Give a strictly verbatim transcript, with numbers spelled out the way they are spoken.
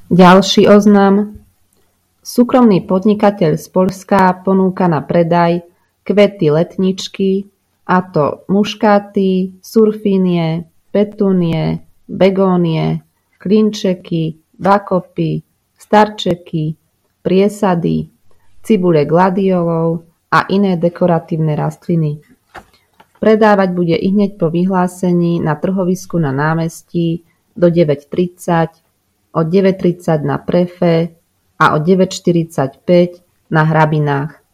Ďalší oznam. Súkromný podnikateľ z Poľska ponúka na predaj kvety letničky, a to muškáty, surfínie, petúnie, begónie, klinčeky, bakopy, starčeky, priesady, cibule gladiolov a iné dekoratívne rastliny. Predávať bude ihneď po vyhlásení na trhovisku na námestí do deväť tridsať, od deväť tridsať na Prefe a od deväť štyridsaťpäť na Hrabinách.